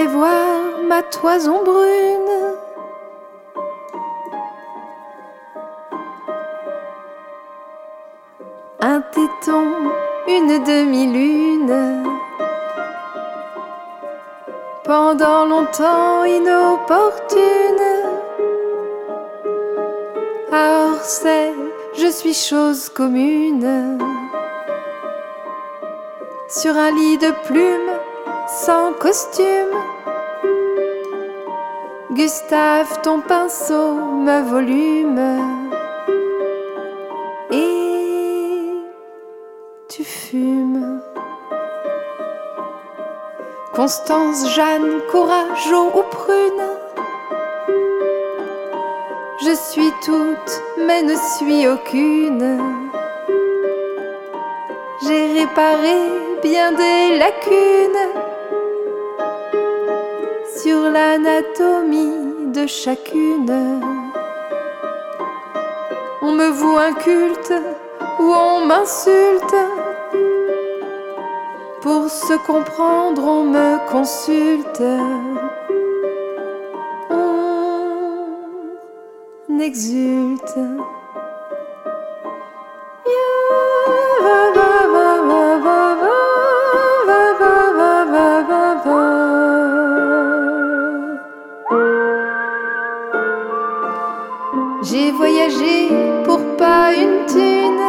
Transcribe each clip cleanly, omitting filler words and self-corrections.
laissé voir ma toison brune. Un téton, une demi-lune, pendant longtemps inopportune. À Orsay, je suis chose commune. Sur un lit de plumes, sans costume, Gustave, ton pinceau me volume. Et tu fumes. Constance, Jeanne, Courageau ou Prune, je suis toute, mais ne suis aucune. J'ai réparé bien des lacunes sur l'anatomie de chacune. On me voue un culte ou on m'insulte. Pour se comprendre, on me consulte. On exulte. J'ai voyagé pour pas une thune,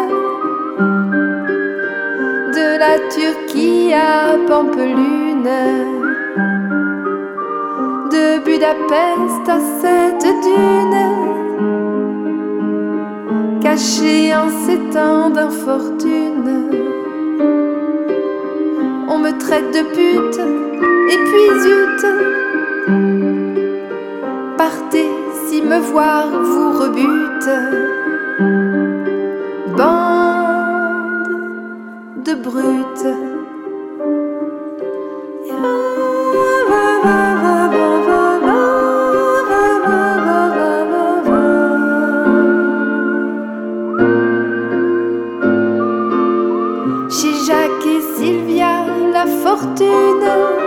de la Turquie à Pampelune, de Budapest à cette dune, cachée en ces temps d'infortune. On me traite de pute et puis zut, partez si me voir vous rebute. Bande de brutes. Chez Jacques et Sylvia, la fortune,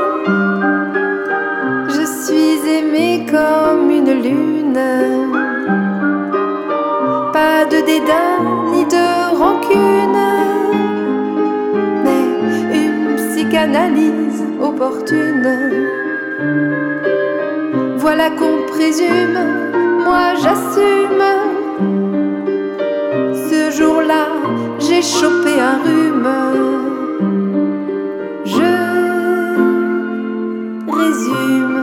je suis aimée comme une lune. Pas de dédain ni de rancune, mais une psychanalyse opportune. Voilà qu'on présume, moi j'assume. Ce jour-là, j'ai chopé un rhume. Je résume.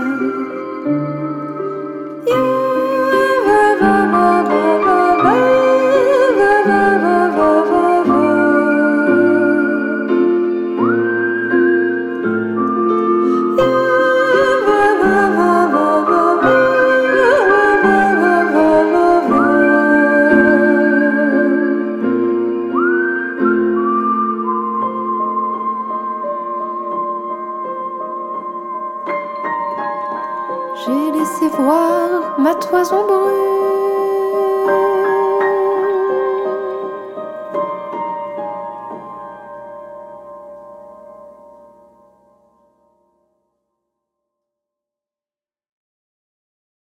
J'ai laissé voir ma toison brune.